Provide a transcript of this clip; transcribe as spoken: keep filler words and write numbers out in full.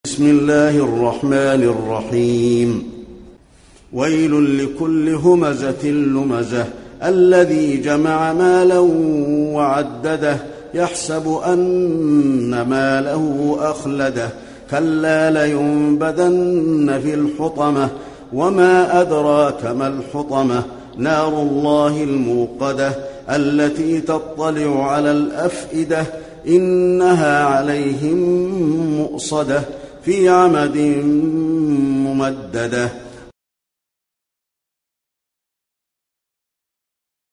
بسم الله الرحمن الرحيم. ويل لكل همزة لمزة الذي جمع مالا وعدده يحسب أن ماله أخلده كلا لينبذن في الحطمة وما أدراك ما الحطمة نار الله الموقدة التي تطلع على الأفئدة إنها عليهم مؤصدة في عمد ممددة.